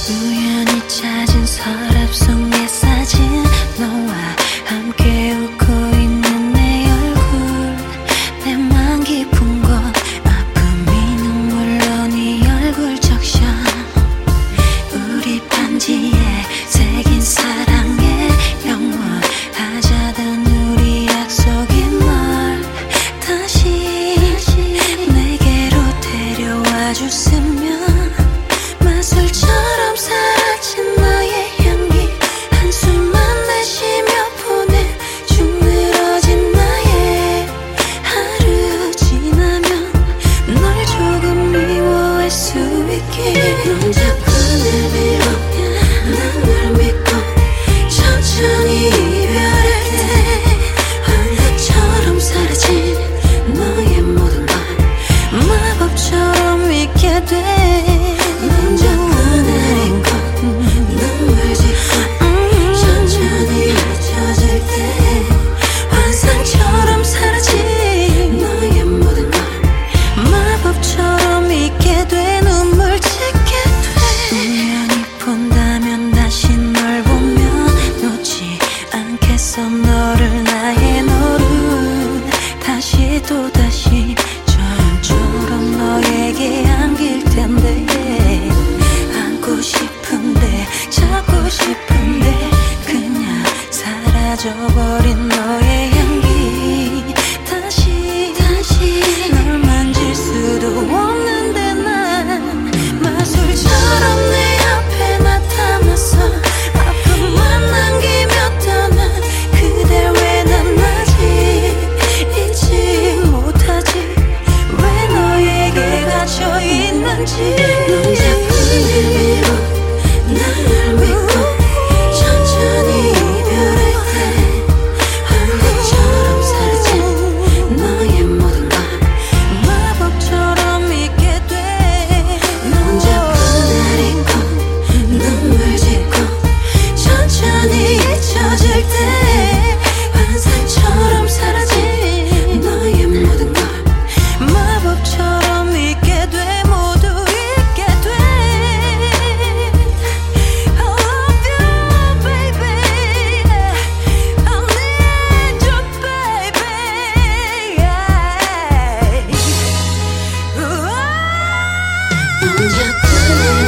우연히 찾은 서랍 속 내 사진, 너와 함께 웃고 있는 내 얼굴. 내맘 깊은 곳 아픔이 눈물로 네 얼굴 적셔. 우리 편지에 새긴 사랑에 영원하자던 우리 약속인 널 다시 내게로 데려와 줬으면. 마술처럼 사라진 너의 향기 한숨만 내쉬며 보내준 늘어진 나의 하루 지나면 널 조금 미워할 수 있게. 넌 자꾸 날 밀어 난 널 믿고 천천히 이별할 때 환각처럼 사라진 너의 모든 걸 마법처럼 잊게 돼. 넌 자꾸 날 잊고 눈물 짓고 천천히 잊혀질 때 환상처럼 사라진 너의 모든 걸 마법처럼 잊게 돼. 눈물 짓게 돼. 우연히 본다면 다시 널 보면 놓지 않겠어. 너를 나의 노릇 다시 또다시 처음처럼 너에게 안길 텐데. 안고 싶은데 잡고 싶은데 그냥 사라져버린 너의 향기 다시 널 만질 수도 없는데 난 마술처럼 내 앞에 나타났어. 아픔만 남기며 떠난 그댈 왜 난 아직 잊지 못하지. 왜 너에게 갇혀 있는지. 넌 자꾸 날 밀어 난 널 믿고 천천히 이별할 때 환각처럼 사라진 너의 모든 걸 마법처럼 잊게 돼. 넌 자꾸 날 잊고 눈물 짓고 천천히 잊혀질 때 환상처럼 사라진 너의 모든 걸 마법처럼 잊게 돼. 모두 잊게 돼. I love you baby, I need you baby. 넌 자꾸 날